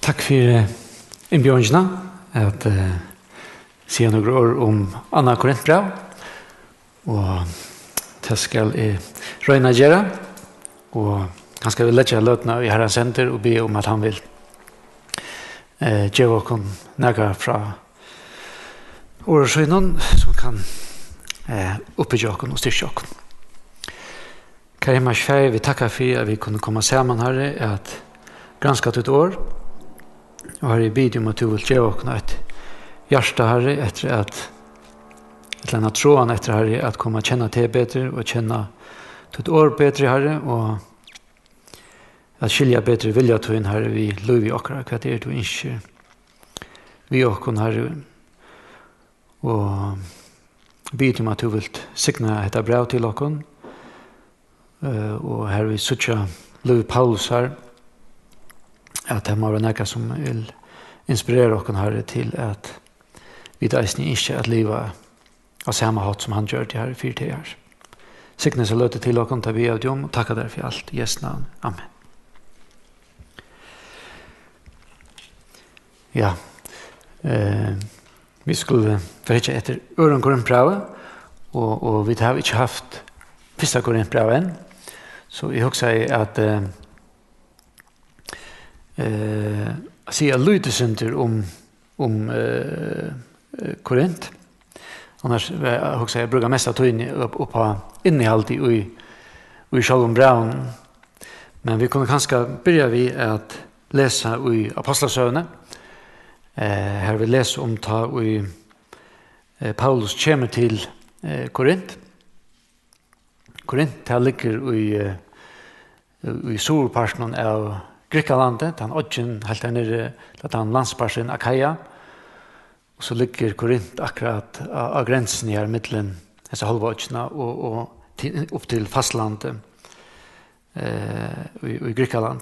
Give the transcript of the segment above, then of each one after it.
Tack för inbjudningen att säga några ord om Anna Korintbrev. Och det ska Röjna göra. Och han ska väl lägga lötna i Herrens händer och be om att han vill ge oss några från årsöjnen som kan uppbygga oss och styrka oss. Kære himmels far, vi tackar för att vi kunde komma samman här att granska ett år. Och här i bidjum att du vill ge oss ett hjärta här efter att ett annat trådan efter här att komma känna till bättre och känna ett år bättre här och att skilja bättre vilja till en här vi löv i åkra vad det är du inte vi och här och bidjum att du vill signa ett brev till oss och här vi sucha Louis Paulus här att det må vara något som vill inspirera oss här till att vi därsni inte att leva av samma hatt som han gör det här i 4 år. Signes och löte till oss ta vi av dem och tacka där för allt i Jesu namn. Amen. Ja, vi skulle förhålla efter öron Korintbrevet och vi har inte haft första Korintbrevet än. Så jag också säger att säga lite synder om Korint. Annars också jag brukar mest ta in upp på innehållet i Shalom Brown. Men vi kunde kanske börja vid att läsa i Apostlasögne. Här vi läser om ta i Paulus kommer till Korint. Korint ligger i solparten av Greklandet, han odgen helt nere att han landsparsen Akaia. Och så ligger Korint akkurat av gränsen här mellan dessa halvådgena och upp till fastlandet i Grekland.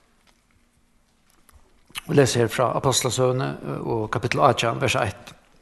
Vi läser här från Apostlasögne och kapitel 18, vers 1.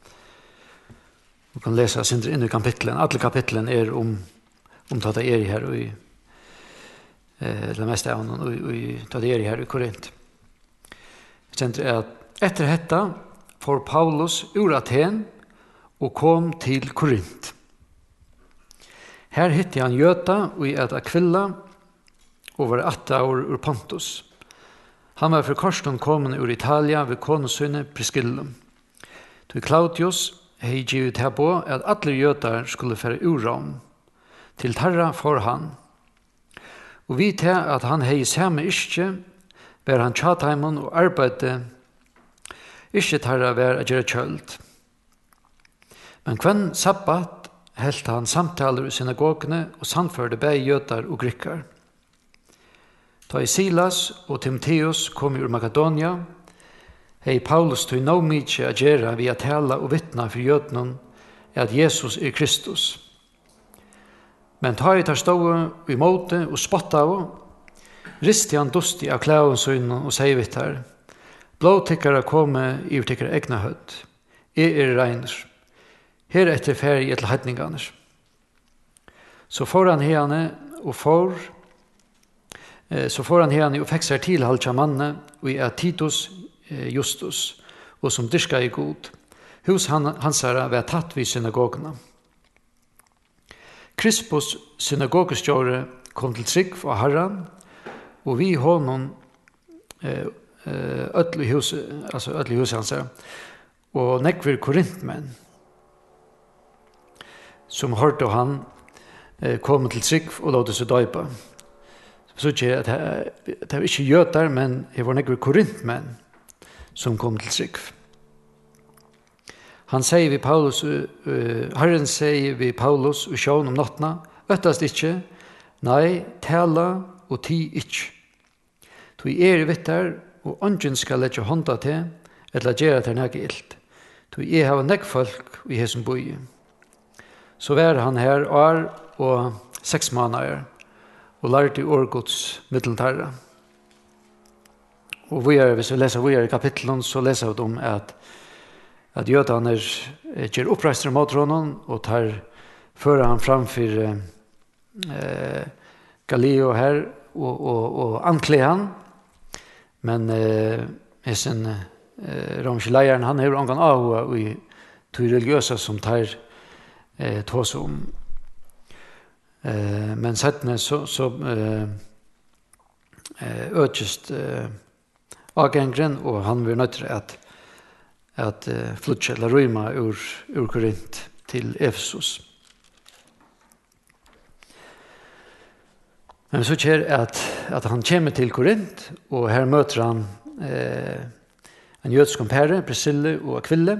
Vi kan läsa sin in i kapitlen. Alla kapitlen är om att det är här i det mesta av det är här i Korint. Sen är att efter detta får Paulus ur Aten och kom till Korint. Här hittade han Göta och i ett Aquilla och var 8 år ur Pontus. Han var för korsen kommen ur Italia vid konungssyne Priscillum. Då Claudius hade givet här på att alla götar skulle föra ur Rom. Till Tarra får han. Og vi til at han hei samme iske, var han tjatheimen og arbeidde iske tarra vær a gjøre kjølt. Men kvann sabbat helt han samtaler i synagogene og samførde bæg jøtar og grikkar. Da Silas og Timotheus kom ur Makedonia, hei Paulus tog nå mykje a gjøre via tala og vittna for jøtnen at Jesus er Kristus. Men ta i tar stående i måte og spotta av, risti han dustig av klæven søgnen og sier vitt her, blåtikkere komme i tikkere egna hødd, regner, her etter ferie til heidningene. Så får han herne og fikk seg til halvtja manne, og er Titus Justus, og som dyrka i god. Hos hans herre var tatt vid synagogene. Krispus synagogestjåre kom til trygg for Herren, og vi honom ødelig hus hans her, og nekver korintmenn, som hørte han kom til trygg og låte seg døypa. Så ikke at det var ikke jøter, men det var nekver korintmenn som kom til trygg. Han sier vi Paulus, Herren sier vi Paulus og sjån om nottene, øttast ikke, nei, tala og ti ikke. Tog vittar, og ånden skal lette hånda til, eller gjøre til nægge ilt. Tog har nægge folk i hesson boi. Så var han her og 6 måneder, og lærte i årgods middeltarra. Og hvis vi leser i kapitlen, så leser vi om at jødene gjør oppreister mot honom, og fører han framfor Galileo her, og ankler han. Men sin romerske leiren, han har angan av i to religiøsa som tar tås om. Men settene så økest avgengren, og han vil nødt til at flytje eller røyma ur Korint til Efesus. Men så skjer at han kommer til Korint, og her møter han en jødisk kompere, Priscilla og Aquila.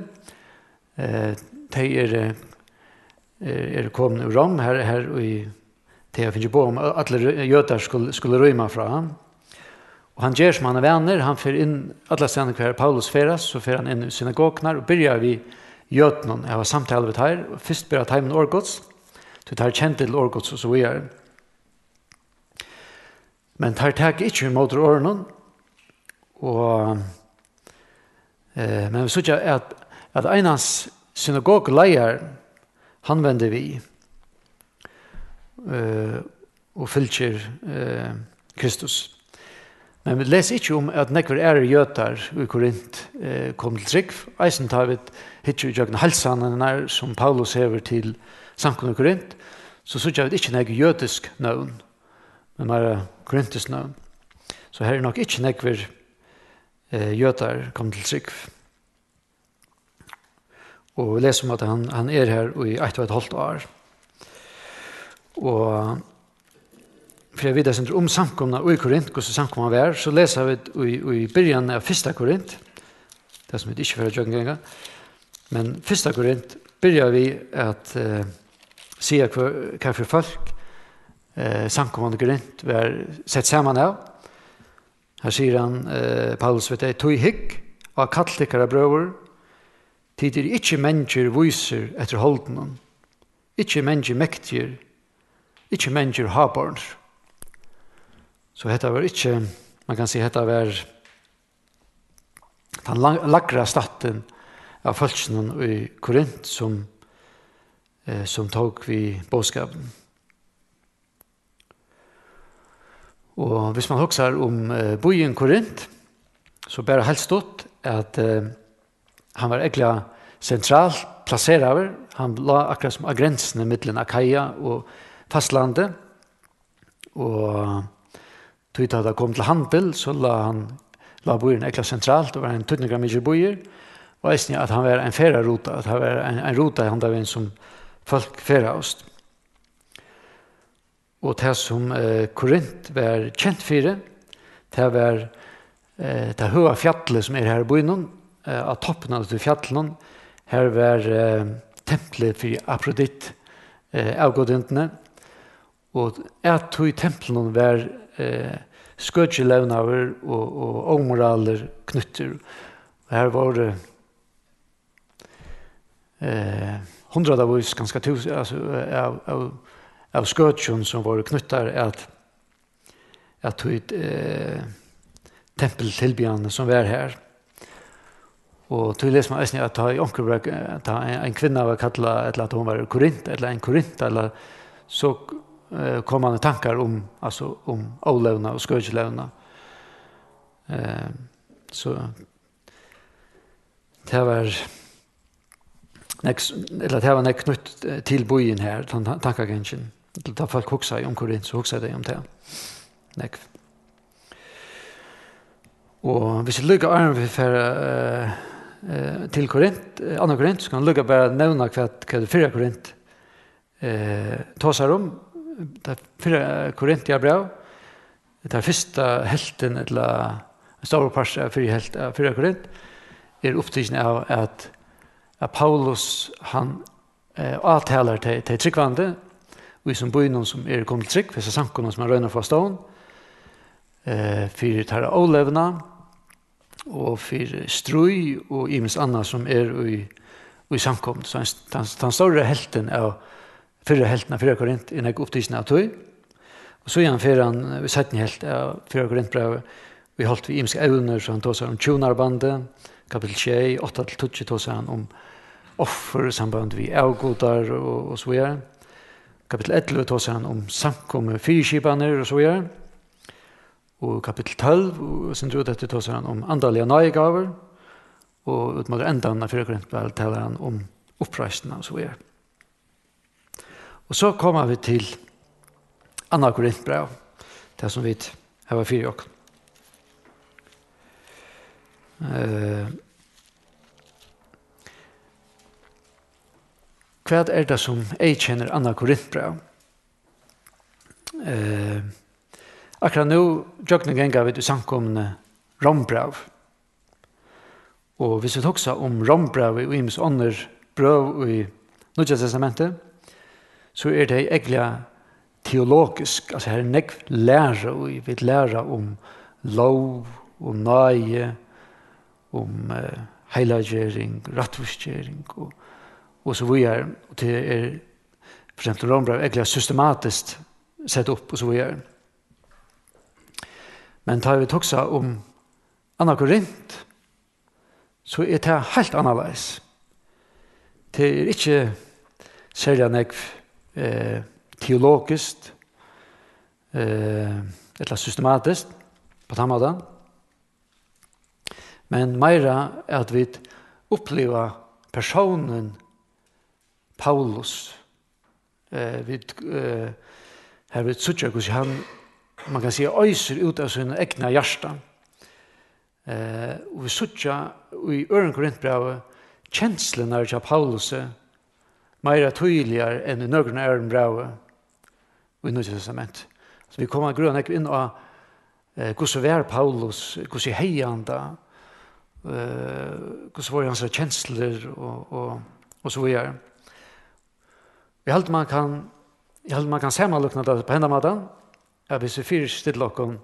De er kommet ur Rom, her og de har finnet på om alle jøder skulle røyma fra ham. Og han gjør som han er venner, han fer inn alle steder hver Paulus feras, så fer han inn i synagogene, og begynner vi jødene. Jeg har samtale med her, og først begynner jeg med årgods, så tar kjent til årgods og så videre. Men tar tak ikke imot årene, og men vi sier at enans synagogeleier, han vender vi og fylker Kristus. Men vi leser ikke om at nekver jøtar i Korint kom til trygg. Eisen tar vi hittir i jøkken halsene som Paulus hever til samkommet i Korint, så sier vi ikke nekver jødisk navn, men bare korintisk navn. Så her er nok ikke nekver jøtar kom til trygg. Og vi leser om at han er her i 1,5 år. Og for jeg vet om samkomna i Korint, hvordan samkomna var, så leser vi i begynnelsen av 1. Korint, det som vi ikke får gjøre en gang, men 1. Korint begynner vi at si hva for folk samkomna i Korint var sett sammen av. Her sier han, Paulus vet jeg, «Tog hygg av kattlikkere brøver, tid er ikke mennesker viser etter holden, ikke mennesker mektiger, ikke mennesker habarns». Så dette var ikke, man kan si, dette var den lagre staten av folkene i Korint som tog vi bådskapen. Og hvis man husker om byen Korint, så bare helt stått at han var egentlig sentralt plasseret. Han la akkurat som av grensene mellom Akaia og fastlandet. Og tog da det kom til handel, så la byen egentlig sentralt, og var en 20 gram mye byer. Og jeg at han var en ferieruta, at han var en ruta i handelen som folk ferieost. Og det som Korint var kjent for, det var det høye fjallet som er her i byen, av toppen av fjallet, her var tempelet for Aphrodite, avgodentene, og jeg tog i tempelen var skøtjelevnaver og omoraler knytter. Og her var det hundredavis, ganske tusen, altså, av skøtjen som var knyttar at tog tempeltilbjørne som var her. Og tog leser man at en kvinna var kallet at hun var korint, eller en korint, eller så kom man i tankar om ålevna og skøtjelevna. Så det var nek knytt til byen her, tankagengen. Da folk hoksa om Korint, så hoksa de om det. Nek. Og hvis vi lykker armen vi til Korint, andre Korint, så kan vi lykke bare nevne hva det 4. Korint tåsar om. Det 4. Korintia brev, det første helten, eller stor part av 4. Korint, er opptidsen av at Paulus, han avtaler til tryggvande, vi som bor noen som er kommet til trygg, hvis det er samkomne som er røyner fra stånd, for tar avlevna, og for strøy, og imens annet som er i samkomne. Så den store helten av 4. helten av 4. Korint er ikke opptidsen av tog. Og så han vi sett en helt av 4. Korintbrevet, vi holdt vi imenske evner, så han tog seg om tjonarbandet, kapitel 6, 8-12 tog seg han om offer, samband vi avgodar og så videre. Kapitel 11 tog seg han om samkomme fyrskipaner og så videre. og kapitel 12, og sen tror dette tar han om andaliga nøyegaver, og ut mot endan av 4 Korinthbrev taler han om oppreisningen og så videre. Og så kommer vi til 2 Korinthbrev, det som vi har 4 også. Hva det som jeg kjenner 2 Korinthbrev? Akkurat nå, jøkken ganger vi til samkomne rombrev. Og hvis vi toksa om rombrev i Ims ånder brev i Nya Testamentet, så det egentlig teologisk, altså her nekv lære, og vi vil lære om lov, om nøye, om heilagjering, rattvistgjering, og så videre. Og det for eksempel rombrev egentlig systematisk sett opp, og så videre. Men tar vi toksa om 2 Korinth, så det helt annerledes. Det ikke særlig nekv teologisk eller systematisk på den måten. Men meira at vi opplever personen Paulus. Her vi suttjer hvordan han, man kan si, øyser ut av sin egna hjärsta. Og vi suttjer i 2 Korinthbrevet kjenslen av Paulus meira tydeligere enn i nøgren av brevet i Nya Testament. Så vi kommer grunn inn av hvordan var Paulus, hvordan heianda, hvordan var hans kjensler og så videre. Jeg halte man kan sammenlukne det på hendene måten, at hvis vi fyrer stille okken,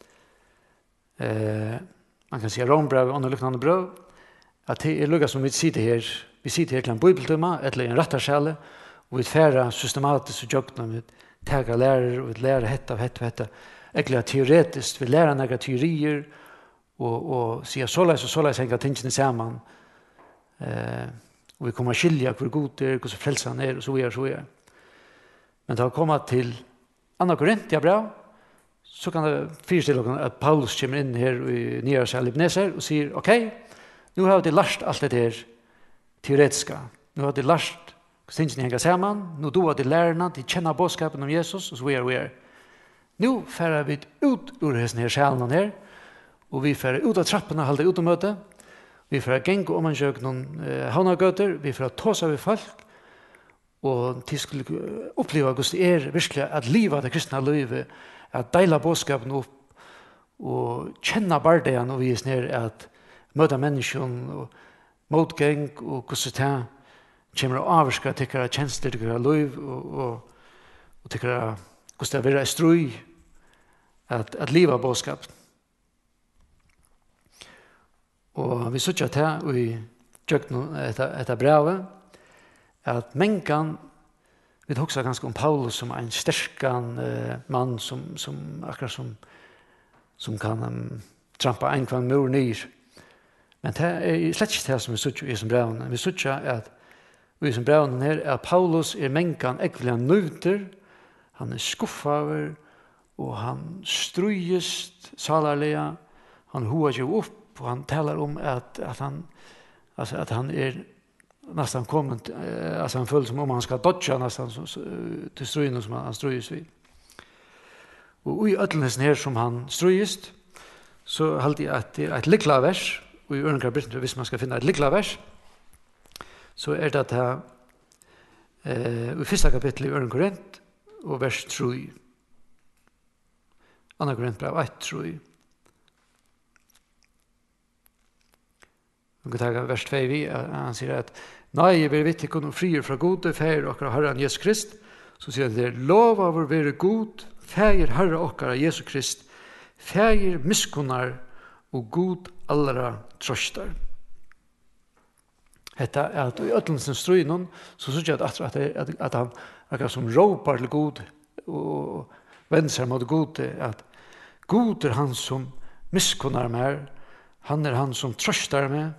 man kan si rombrev og luknende brev, at det lukket som vi sitter her, vi sitter her til en bibeltømme, eller en retterskjelle, og vi færer systematisk og jøkken, vi tager lærer, og vi lærer hette og hette. Egentlig teoretisk, vi lærer noen teorier, og sier såleis henger tingene sammen. Og vi kommer skilja hvor god det hvor frelsen og så videre. Men da vi kommer til 2 Korinthbrev, så kan det fyrstille at Paulus kommer inn her i Nyas Libneser og sier, ok, nå har de lært alt det her teoretiske. Nå har de lært hvordan tingene henger sammen. Nå har de lærerne, de kjenner bådskapen om Jesus, og så videre. Nå færer vi ut ur denne sjælen her, og vi færer ut av trappene, holder ut av møte. Vi færer genge om en kjøk noen havnagøter, vi færer tåse av folk, og de skulle oppleve hvordan det virkelig at livet det kristne livet, at deila bådskapen opp, og kjenne bardeien og vise ned at møte mennesken og motgeng, og hvordan det kommer å avvarske til kjensler, til liv, og til hvordan det vil være strøy at livet bådskapen. Og vi sier til og vi gjør etter brevet at mengen vi husker ganske om Paulus som en sterkan mann som akkurat som kan trampa en kvann mur nyr. Men det slett ikke det som vi sier i som brevene. Vi sier at vi som brevene her at Paulus mengen ekvelig nøyter, han skuffaver og han strøyest salarlega, han hoa jo opp og han talar om at han nästan kommet, alltså han føler som om han skal dodja nästan til strøyene som han strøyes vid. Og i ødelnesen her som han strøyest, så halte jeg at det et likla vers, og i Ørnekar Brittner, hvis man skal finne et likla vers, så det at i første kapittel i Ørnekar Korinth, og vers 3. 2 Korinthbrev 1, 3. Og ta vers 2 vi, han sier at nei, jeg vil vitte kunne frier fra gode feir okkara Herren Jesus Krist, så sier han det, lov av å være god, feir Herre okkara Jesus Krist, feir miskunnar og god allra trøstar. Hetta er at i ødelsens strøynen, så synes jeg at han akkurat som råpar til god og vender seg mot god, at god han som miskunnar meg, han han som trøstar meg,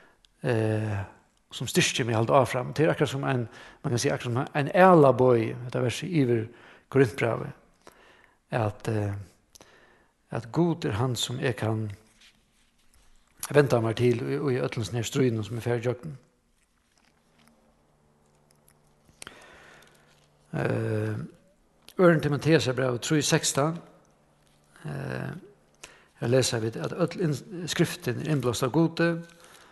som styrker meg alt av frem. Det akkurat som man kan si akkurat som en ælabøy, dette verset iver Korinthbrevet, at at god han som jeg kan vente meg til og i øtlens ned strøyene som er ferdig jøkken. Øren til Matteus brev 3:16. Jeg leser vidt at skriften er innblåst av gode,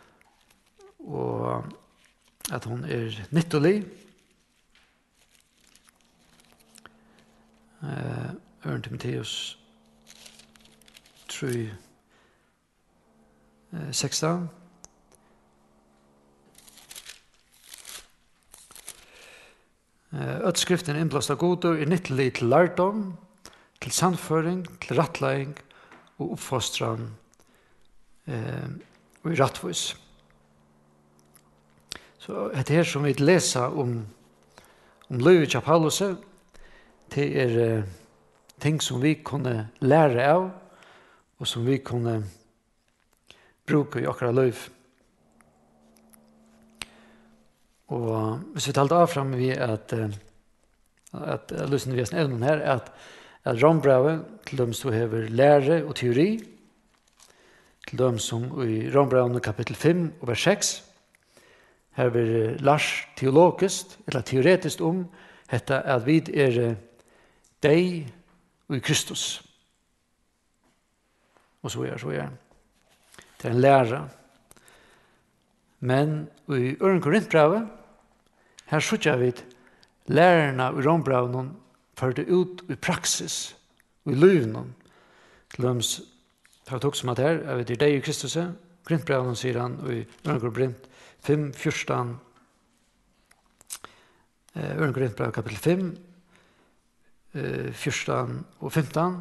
og at hun er nyttelig. Øren til Matteus 3:16. Skriften er innblåst av gode, er nyttelig til lærdom, til sannføring, til rettledning og oppfostran og i rettvis. Så det her som vi leser om livet av Paulus, det er ting som vi kunne lære av og som vi kunne bruke i akkurat liv. Og hvis vi talte av frem ved at løsningen vi har snedden her, at Rombrevet, til dem som hever lære og teori, til dem som i Rombrevet kapittel 5 og vers 6, her blir Lars teologisk, eller teoretisk dette at vi er deg og i Kristus. Og så er det. Det er en lære. Men i Øren Korintbrevet, her sørger vi lærerne i Rombrevet fører det ut i praksis, og i liven. Til dem har tog som at her, jeg vet, det er deg i Kristus. Korintbrevet sier han, og i Øren Korintbrevet 5, 14, Øren Korintbrevet kapittel 5, 14 og 15,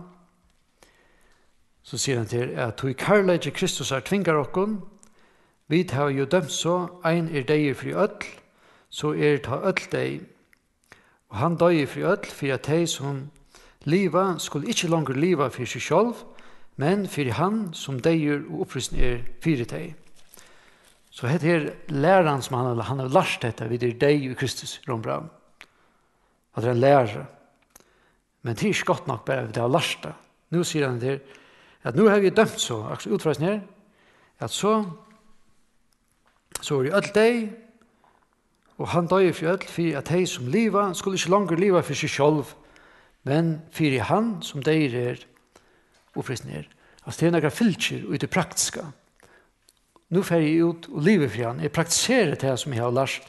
så sier han til at «Tog kærleik i Kristus er tvingar okkon, vi har jo dømt så, ein er deg fri ødl, så er ta ødl deg, og han døg fri ødl, for at de som liva skulle ikke langer liva for seg selv, men for han som døg og oppristen er fire deg. Så dette er læreren som han har lært dette, vi er deg i Kristus, Rombrevet. At det er en lærer. Men det er ikke godt nok bare, det har lært det. Nå sier han til at nå har vi dømt så, utfrasen her, at så er det ødel deg, og han døg for ødel, for at de som liva skulle ikke langer liva for seg selv, men for han som døg er oppristen er. Altså det er noen filter ut i det praktiske. Nå fer jeg ut og livet for han. Jeg praktiserer det som jeg har lært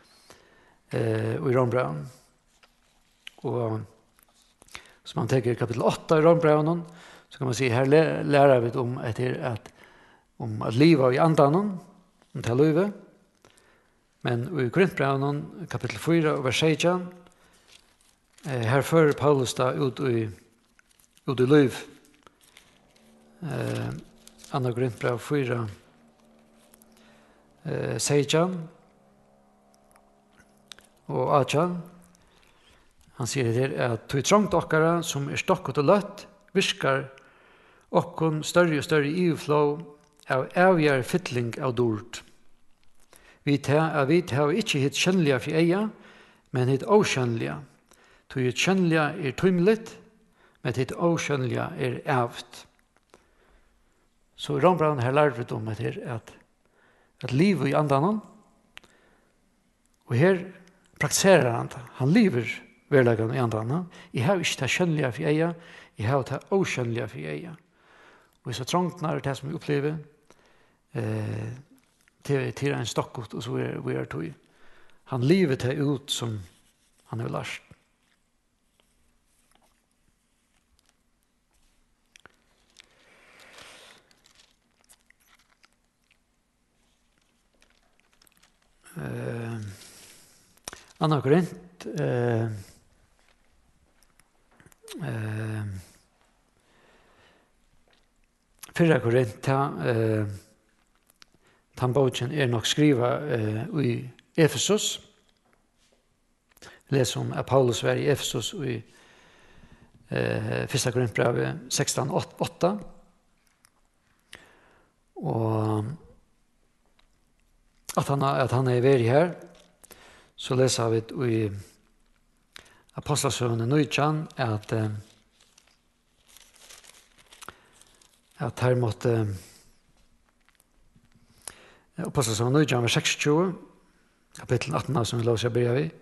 i Rombrevet. Og som man tenker i kapittel 8 i Rombrevet, så kan man si, her lærer vi om at livet i andanen, om til livet. Men i Korintbrevet, kapittel 4 og vers 16, her fører Paulus da ut i liv. Anna Korintbrevet 4, 16 og 18. Han sier det at «Tog trångt okkara som er stokket og løtt, virkar okkon større og større ivflå av avgjær fytling av dord. Vi har ikke hitt kjønnlige for eia, men hitt åkjønnlige. Tog hitt kjønnlige er tøymligt, men hitt åkjønnlige er avt». Så Rombrevet har lært om at livet i andanen, og her praktiserer han det. Han lever verleggen i andanen. Jeg har ikke det kjønnlige for eia, jeg har det åkjønnlige for eia. Og så trångt når det som jeg opplever, til en stokkot, og så er det tog. Han lever det ut som han har lært. Anna Korint Fyrra Korint boken er nok skriva i Efesus. Les om at Paulus var i Efesus i 1. Korintbrevet 16:8. Og at han er vært her, så leser vi i Apostlasøvende 19 at at her måtte Apostlagärningarna 9, vers 26, kapitel 18, som vi låser börja vid.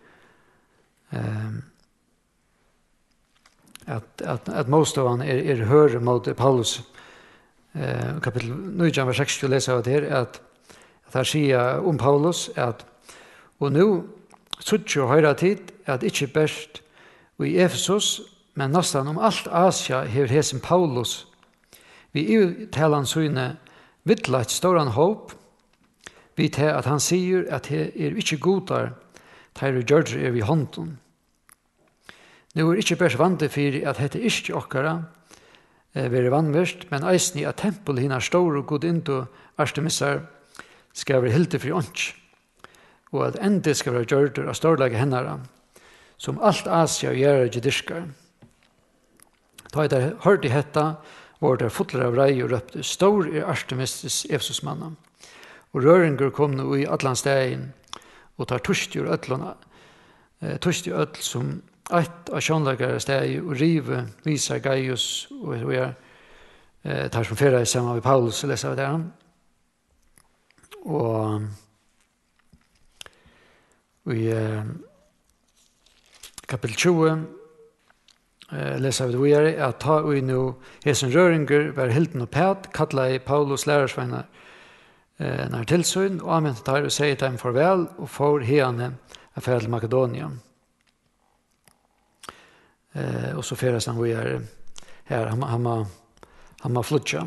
At motstående er høre mot Paulus. Kapitel 9, vers 60 leser vi her, at her sier om Paulus at og nå suttje og høyre tid at ikke best i Efesus, men nesten om alt Asia hever hesen Paulus. Vi uttaler syne vittla et ståran håp, vi til at han sier at det ikke godar tar og gjør det i hånden. Nå ikke bare vant for at dette ikke okkara være vannverst, men eisen i at tempelet hinner stor og god indo Artemisar skal være hilde fri ånds, og at ende skal være gjørder av storlage hennara, som alt Asia gjør ikke dyrskar. Da jeg der hørte i hetta, var der fotler av rei og røpte, stor Artemis Efesusmannen, og røringer kom nå i Atlantsdegen, og tar tørst i øtlån som ett av sjånlagare steg, og rive, viser Gaius, og vi tar som fyrer sammen med Paulus, og leser vi der. Og i kapitel 20 leser vi det videre, at ta vi nå hesen røringer, var hilden og pæt, kattla i Paulus lærersveinar, når tilsyn, og anvendt tar og sier dem farvel, og får hene affære til Makedonia. Og så feres han vi her, han må flytja.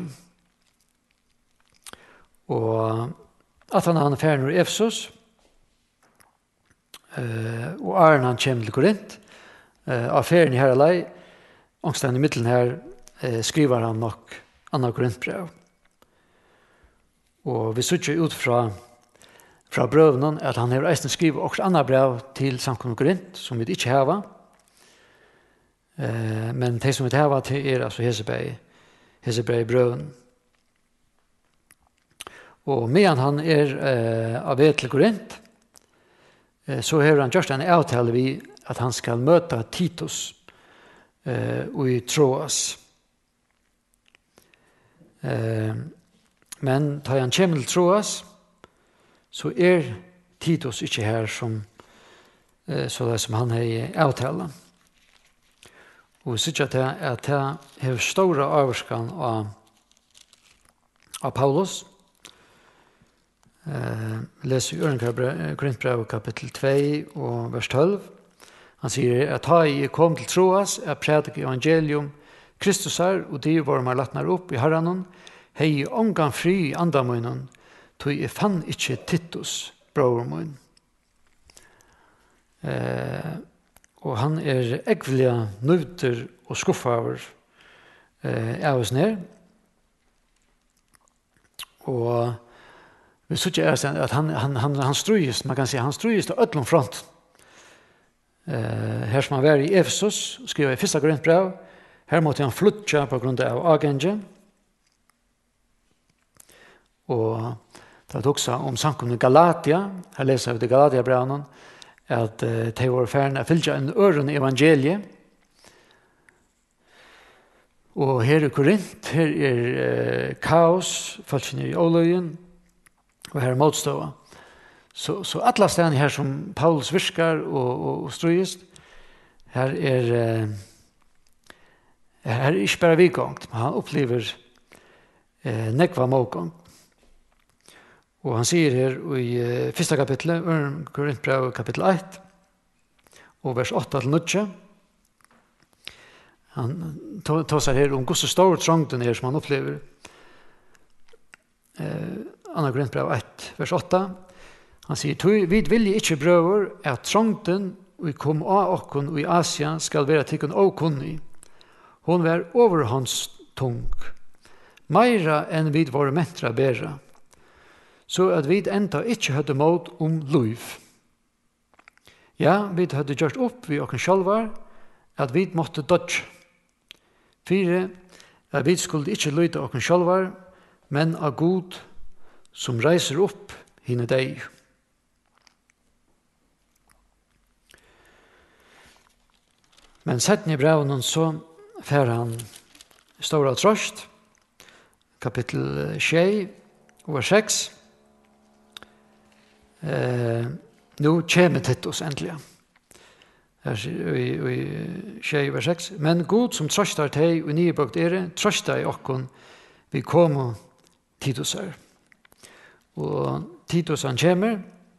Og at han er ferdig i Efesus, og Arne han kommer til Korint, av ferien i her alei, ångsten i middelen her, skriver han nok Anna Korintbrev. Og vi sitter ut fra brøvnen at han har eisen skrivet også andre brev til samkommet Korint, som vi ikke har. Men de som vi har til altså Hesebrev brøven. Og medan han av ved til Korint, så har han gjort en avtale vi at han skal møte Titus i Troas. Men da han kommer til Troas, så Titus ikke her som han har i avtale. Og vi sier at det har store avskan av Paulus. Leser i Korintbrev kapitel 2 og vers 12. Han sier at da jeg kom til Troas, jeg predik evangelium Kristus er, og de var man latnar opp i herranen, hei omgang fri i andamunnen, tog jeg fann ikke Titus, bror min. Og han egvelig nøyter og skuffaver av oss ned. Og vi synes ikke at han strøyes, man kan si, han strøyes til ødlom front. Her som han var i Efesus, skriver i 1. Korintbrev, her måtte han flytja på grunn av agenge. Og det er også om samkommet Galatia, her leser vi det Galatia-brevnen, at de var ferdig å fylle en øren evangelie. Og her i Korint, her kaos, folkene i oløyen, og her motstående. Så alle stedene her som Paulus virkar og strøyest, her ikke bare vidgångt, men han opplever nekva motgång. Og han sier her i 1. kapitlet, Korintbrev kapittel 1, og vers 8-9, han tar seg her om hvordan stor trångten som han opplever. 2. Korintbrev 1, vers 8, han sier, vi vil ikke brøver at trångten vi kom av okken i Asia skal være tikkun åkunnig. Hon var overhåndstung, meira enn vi var mentra bæra, så at vi enda ikke hadde måt om liv. Ja, vi hadde gjort opp vi okken sjálvar, at vi måtte dodge. 4, at vi skulle ikke lyde okken sjálvar, men av god som reiser opp henne deg. Men setten i breven så fer han stora trøst, kapittel 6, vers 6. Nu kommer Titus endelig. Her i 6, vers 6. Men Gud som trøstar teg og nybrukt trøstar i okkon vi kommer Titus her. Og Titus han kommer,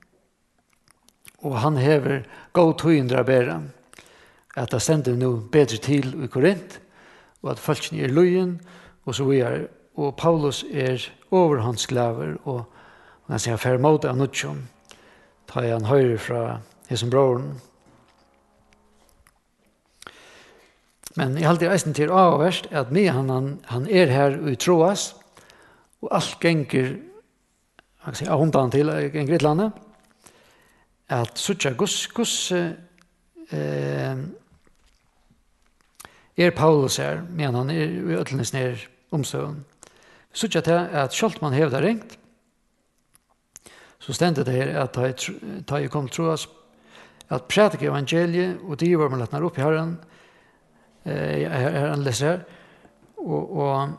og han hever god tøyndra bæra, at det stender no bedre til i Korint, og at folkene løyen, og så videre. Og Paulus overhåndsklaver, og man sier fer mot av nutjon, tar han høyre fra hesen broren. Men jeg halte eisen til avverst, at med han her og troas, og alt genger, jeg kan si, ahundan til genger et landet, at suttja gus Paulus her, men han i ødlenes ned omstøven. Suttja til at selv man hevda ringt, så stendte det her at da jeg kom troas, at prædik evangeliet, og de var man lettnar opp i herren, her han leser her, og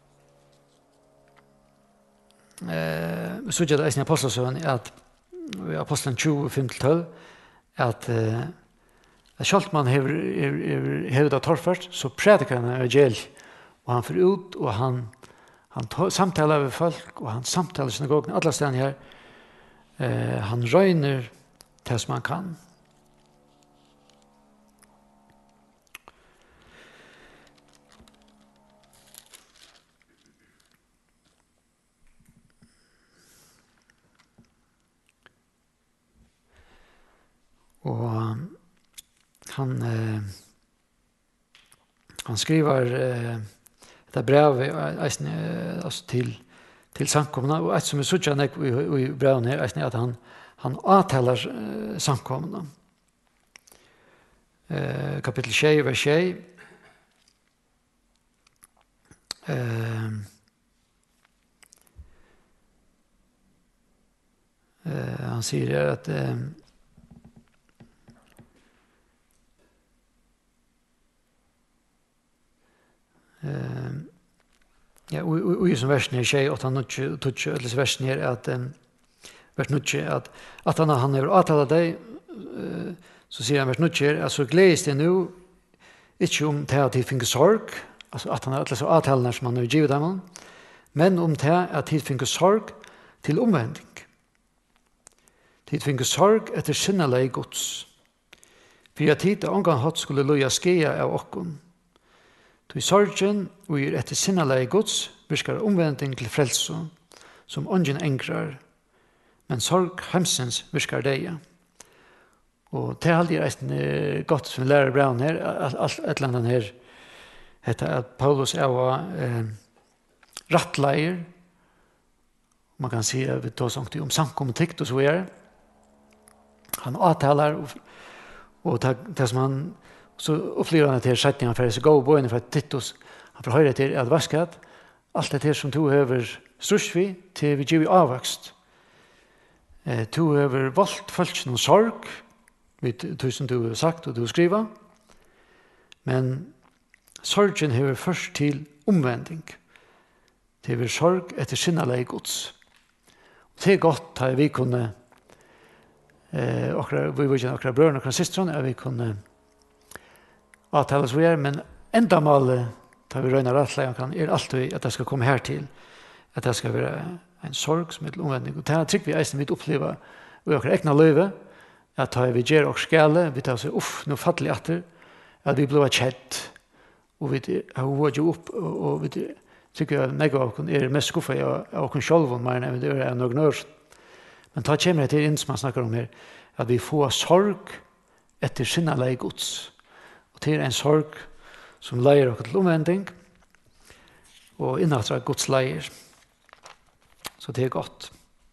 suttja det eisen i apostelsøen, at i apostelen 20:5-12, at selv man hever det torført, så prædikar han evangeliet, og han får ut, og han samtaler med folk, og han samtaler synagogen, alle stedene her. Han røyner det som han kan. Og han skriver det brevet altså til samkomna, og et som er suttja nek i breven her, er at han avtaler samkomna. Kapittel 6, vers 6. Han sier at og som versen er tjej, at han ikke eller versen er at vers nutje, at han har avtalt deg, så sier han vers nutje, at så gledes det nå, ikke om det at de finner sorg, altså at han har avtalt som han har givet dem, men om det at de finner sorg til omvending. De finner sorg etter sinneleg gods. For at tid og omgang hatt skulle loja skeia av okkon. I sorgen og etter sinneleg gods virkar omvending til frelse, som ånden engrar, men sorg hemsens virkar deia. Og det er alltid godt som lærer Braun her, et eller annet her, heter at Paulus rattleier, man kan si at vi tar sånt om samkommet og så videre. Han avtaler, og det som han så opplever han til setningen for å gå på inn for Titus. Han får høre til at vasket, alt det som to høver størst vi, til vi gjør avvokst. To høver valgt følt noen sorg, som du har sagt og du har skrivet, men sorgen høver først til omvending. Det er sorg etter sinneleg gods. Det er godt at vi kunne, vi vil ikke akkurat brødene og akkurat systrene, at vi kunne avtale oss videre, men enda malet da vi røyner rettleggen alltid at det skal komme her til, at det skal være en sorg som er til omvending. Og det er trygg vi eisen vi opplever i akkurat egna løyve, at da vi gjør og skjale, vi tar seg, nå fattelig etter, at vi blir kjent, og vi har vært jo opp, og vi tykker at meg av oss mest skuffet av oss selv, men det er noe nør. Men da kommer det til inn som man snakker om her, at vi får sorg etter sinneleg gods. Det er en sorg som leier oss til omvending, og innatra Guds leier. Så det er godt.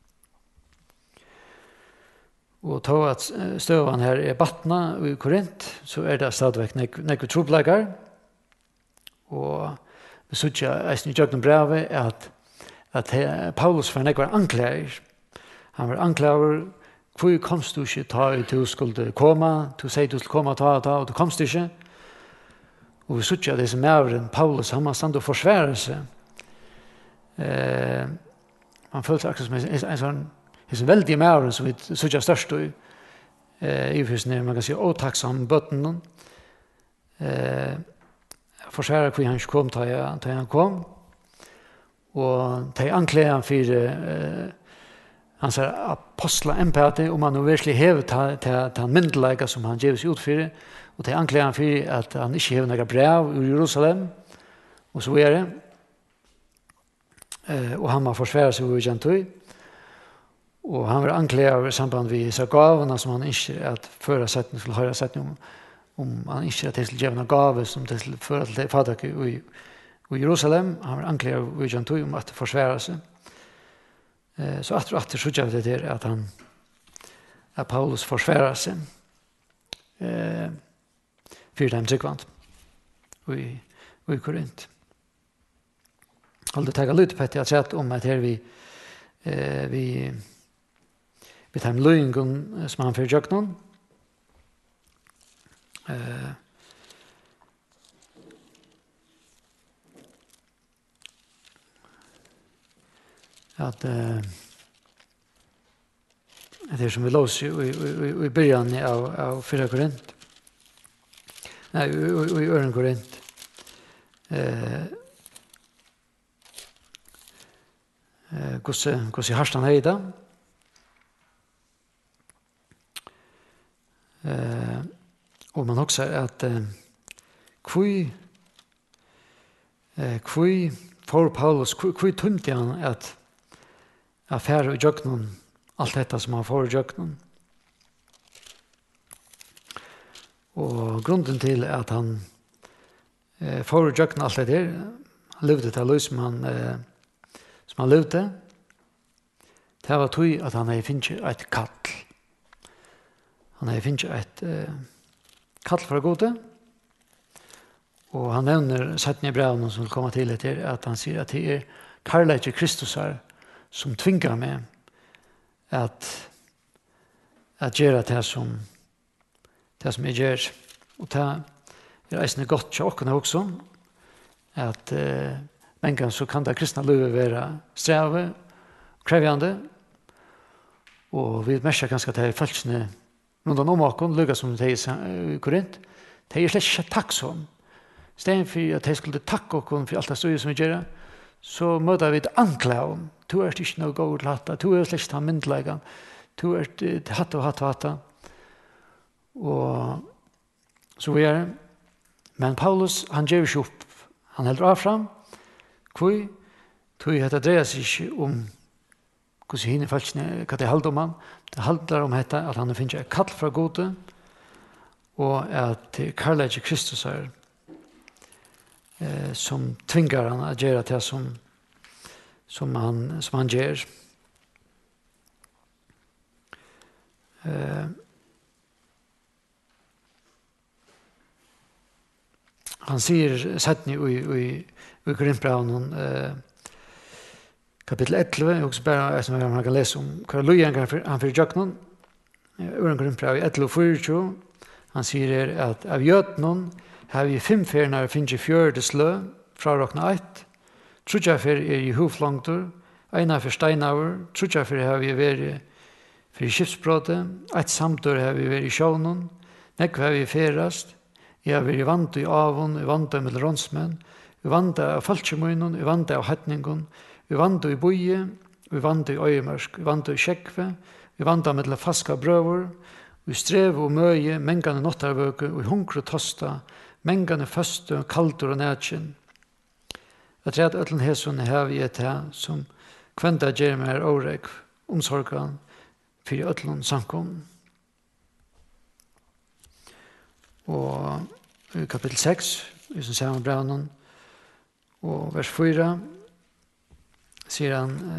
Og ta at støvan her er Batna i Korint, så er det stadigvæk nekve trobleggere. Og vi sutja eisen i Jøgnen brevet at Paulus var nekve anklager. Han var anklager, hvor komst du ikke ta ut du skulle komme, du sier du skulle komme og ta, og du komst ikke. Og vi sutja disse mævren, Paulus, han var stand og forsvære seg Man føler seg akkurat som en sånn veldig mæren som vi sørger størst i husene, man kan si åtakksam bøtten. Forsvarer hvor han ikke kom til han kom. Og de anklager han for han sier apostla empati om han virkelig hever til myndelige som han gjør seg ut for. Og de anklager han for at han ikke hever noen brev ur Jerusalem. Og så det. Og han må forsvare seg i Gentøy. Og han var anklaget i samband med disse gavene som han ikke at føre setning skulle høre setning om han ikke at det skulle gjøre noen gave som det skulle føre til fadak i Jerusalem. Han var anklaget i Gentøy om at forsvare seg. Så at det skjønner det der at Paulus forsvarer seg for dem tryggvant i Korint. Og det tar litt på at jeg har sett om at her vi tar en løgnen som han får gjøre noen. At det som vi låser i början av 4 Korint. Nei, i Øren Korint. Hvordan harstan er i det? Og man også at hvor for Paulus, hvor tømte han at affære i jøkkenen, alt dette som han får i jøkkenen. Og grunden til at han får i jøkkenen alt dette, han levde til løs som han levde, det var tog at han hadde finnet et kall. Han hadde finnet et kall fra gode, og han nevner setten i brevene som vil komme til etter, at han sier at det kærlighet til Kristus her, som tvingar meg at gjøre det som jeg gjør. Og det eisende godt til åkene også, at en gang så kan det kristne livet være streve, krevjande, og vi merker ganske at det er følelsene rundt om åkene, lykkes som det er i Korint, det er slett ikke takk som. Stedet for at jeg skulle takke åkene for alt det støye som vi gjør, så møter vi et anklagen. Du er ikke noe god til hatt. Du er slett ikke myndelig. Du er hatt. Og så vi er. Men Paulus, han gjør ikke opp. Han helder av frem. Hvor? Det dreier seg ikke om hvordan henne falskene, hva det holder om han. Det holder om dette, at han finner et kall fra gode, og at kærlighet Kristus er som tvingar han att göra det som han gör. Han säger sätten i Korintbrevnen kapitel 11 och så bara som man kan läsa om Karolien han för Jacknon ur Korintbrev 11:24 han säger att av jötnon har vi 5 fernar finnes i 4 slø fra råkna 1. Trudjafer i hoflangtor, ena for steinauer, trudjafer har vi vært for skipsbrådet, et samtor har vi vært i sjånen, nekva har vi ferast, jeg har vært i vant i avon, i vant med rånsmenn, i vant av falskjemunnen, i vant av hetningen, i vant i boie, i vant i øyemørsk, i vant i kjekve, i vant av med faska brøver, i strev og møye, mengane nottarvøke, i hunkre tosta, mengane første, kaldur og nætjen. At rett øtlen hesson har vi et her som kvenda gjer meg åreg, omsorgan, for øtlen sankom. Og i kapitel 6, i som ser med brevnen, og vers 4, sier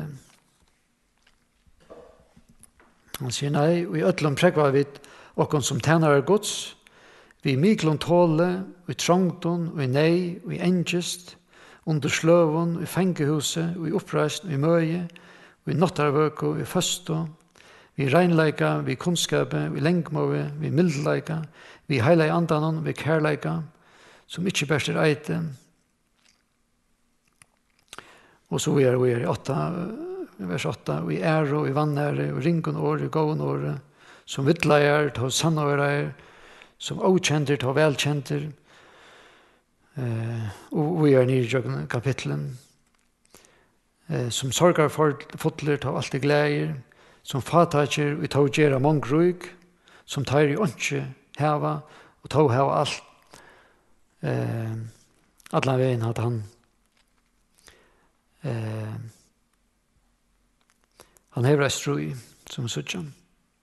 han sier nei, og i øtlen prekvar vi okkon som tænare gods, vi miklon tåle, vi trångton, vi nei, vi engest, under sløvun, vi fengehuset, vi oppreist, vi møye, vi nottarvøko, vi føsto, vi reinleika, vi kunnskape, vi lengmåve, vi mildleika, vi heila i andanon, vi kærleika, som ikkje bæst eite. Och så är vi i 8, vers 8, och i ära och i vannäre och ringen år, i gåen år, som vittlager, ta sannårer, som okänter, ta välkänter, og vi nere i kapitlen, som sorgar for fotler, ta alltid glæger, som fatager, vi ta gjerra mongrug, som tar i åndsje heva, og ta heva alt. Alla veien hadde han hever ei strui, som suttjan.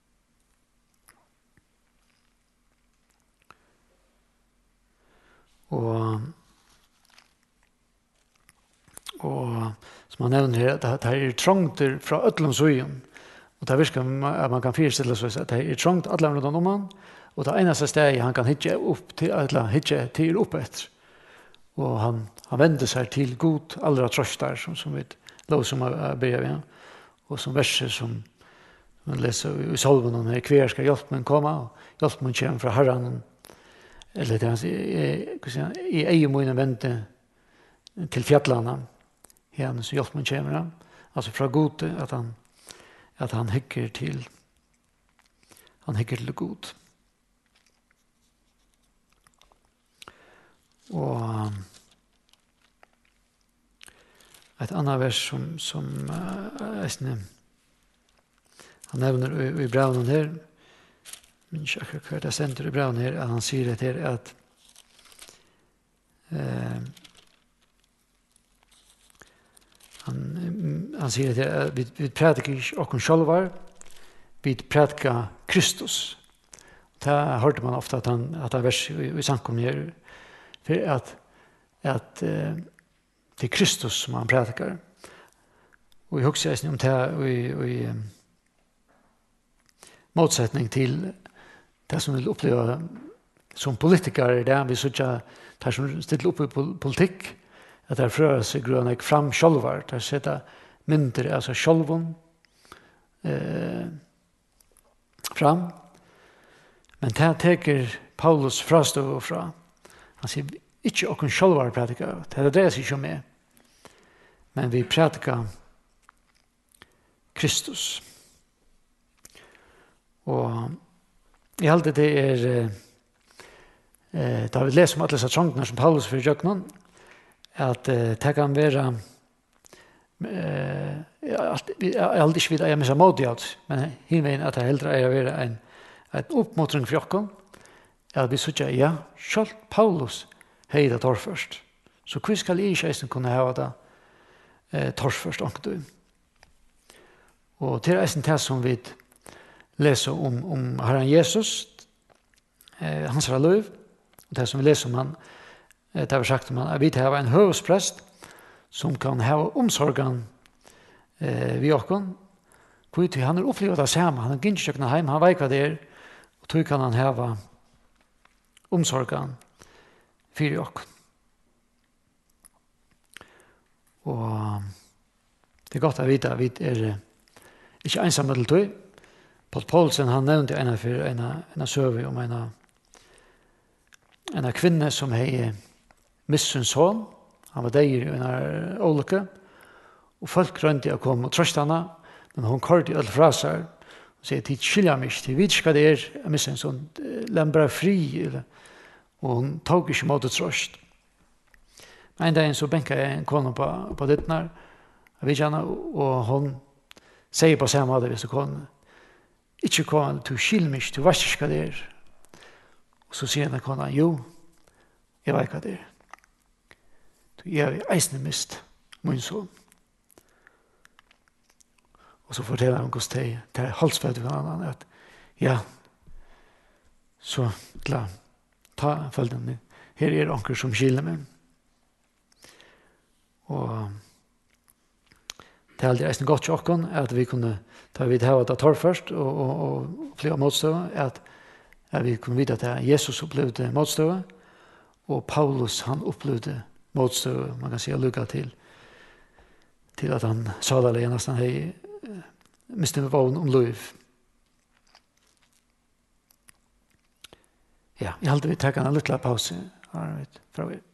Og som han nevner her, at det er trångter fra ötlom søyen, og det virker at man kan firestille seg at det er trångt alle rundt om han, og det eneste stedet han kan hitje opp til, eller hitje til opp etter. Og han vender seg til god allra trøstar, som vi lov som börjar med, og som verser som man leser i salven om her, hver skal hjelpen komme, og hjelpen kommer fra Herren, eller det han sier, i eiemøyne vente til fjallene, her så hjelpen kommer, altså fra gode, at han hikker til god. Og et annet vers som han nevner i brevnen her, men ikke akkurat hva det sender i brevnen her, at han sier det her at han sier det her at vi prædiker ikke åkken sjølvar, vi prædiker Kristus. Det hørte man ofte at han vers i samkommen her, for at det er Kristus som han prædiker. Og jeg husker om det i motsetning til det som vil oppleve som politikere, det vi så ikke tar som stiller opp i politikk, at det frører seg grunn av fram sjølver, det setter mindre, altså sjølven, fram. Men det teker Paulus frastøv fra. Han sier, ikke åkken sjølver prædiker, det dreier seg ikke med, men vi prædiker Kristus. Og jeg halte det da vi leser om alle disse trångene som Paulus fyrir jøknen, at det kan være jeg halte ikke vidt at jeg misser modig, men hinveien at jeg heldre er å være en oppmåtring for jøkken, at vi sier, ja, selv Paulus hei det torrførst. Så hva skal jeg ikke kunne ha det torrførst ångtøy? Og til eisen til som vi leser om Herren Jesus, hans liv, og det som vi leser om han, det har vi sagt om han, at vi har en høvesprest som kan ha omsorgen vi åkken. Han er opplevd det samme, han er gynnskjøkken hjem, han vet hva det er, og tog kan han ha omsorgen for åkken. Og det er godt å vite at vi er ikke ensamme til tog. Paul Paulsen, han nevnte en søve om en kvinne som hei mistet sin son. Han var der i en olykke. Og folk rønte å komme og trøste henne, men hun kørte alt fra seg og sier, «Tid skiljer meg ikke, tid vet ikke hva det er, jeg mistet en sånn, la meg bare fri», og hun tok ikke måte trøst. En dag så benket jeg en kone på dittene, og hun sier på samme måte hvis kone, «Ikke kone, du skiljer meg ikke, du vet ikke hva det er». Og så sier henne kone, «Jo, jeg vet hva det er. Jeg har eisende mist min son». Og så forteller han hvordan det er halsfødt for en annen, at ja, så klar, ta følgende. Her er anker som skiller meg. Og det er aldri eisen godt tjokken, at vi kunne ta vidt her og ta tar først, og flere motstøve, at vi kunne vite at Jesus opplevde motstøve, og Paulus han opplevde motstøve, man kan si lukka til at han sa det alene, nesten hei mistet med vågen om liv. Ja, jeg halte vi takk en liten pause. Fra vi.